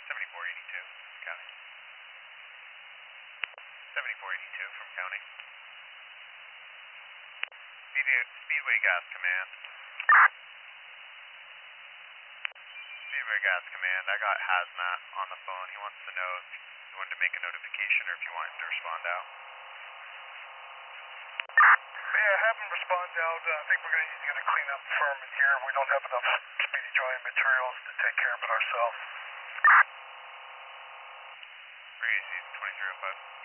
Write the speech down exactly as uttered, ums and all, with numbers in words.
seventy-four eighty-two, County. seventy-four eighty-two from County. Speedway, Speedway Gas Command. Speedway Gas Command, I got Hazmat on the phone. He wants to know if you wanted to make a notification or if you wanted to respond out. Yeah, have him respond out. Uh, I think we're going to need to get a cleanup firm in here. We don't have enough speedy drying materials to take care of it ourselves. three A C twenty-three oh five.